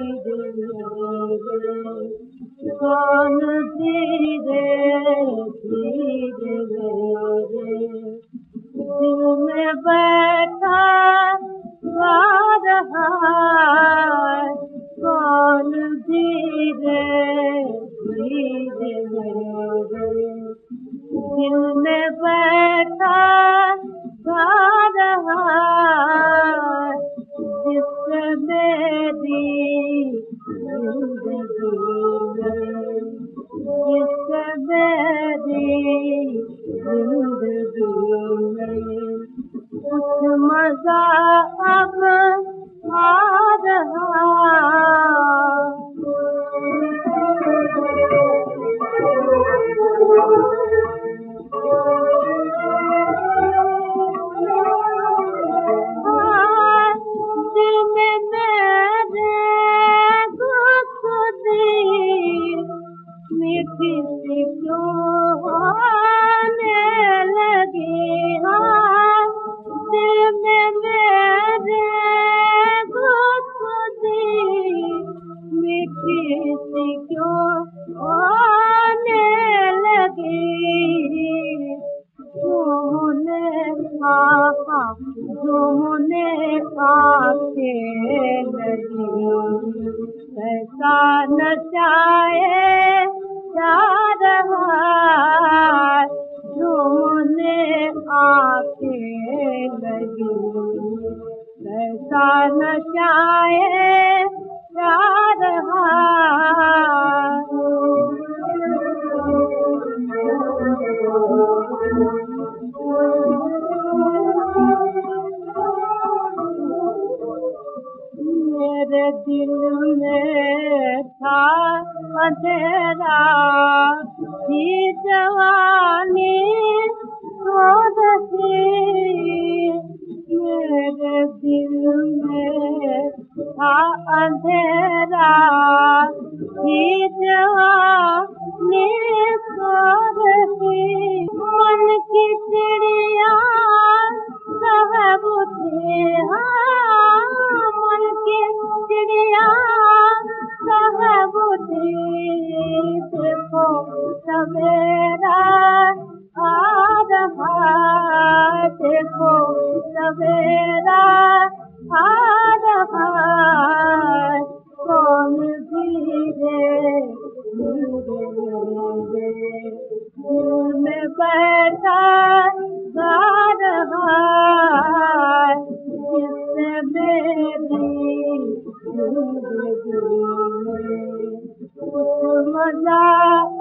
कौन धीरे धीरे मेरे दिल में बैठा गा रहा है। कौन धीरे धीरे मेरे दिल में बैठा गा रहा है। जिससे मेरी जिंदगी में, जिससे मेरी जिंदगी में कुछ मजा अब आ रहा। मीठी सी क्यों होने लगी हाँ, दिल में मेरे गुस्दी मीठी सी क्यों होने लगी। झूमने आके लगी ऐसा नचाए जा रहा। झूमने आके लगी ऐसा नचाए जा रहा। मेरे दिल में था अंधेरा ही जवानी सो रही। मेरे दिल में था अंधेरा ही जवानी सो रही। मन की चिड़िया सब उठी मन की चिड़िया सब उठी। देखो सवेरा आ रहा, देखो सवेरा आ रहा। कौन धीरे धीरे दिल में बैठा गा रहा। जिससे मेरी जिंदगी में कुछ मजा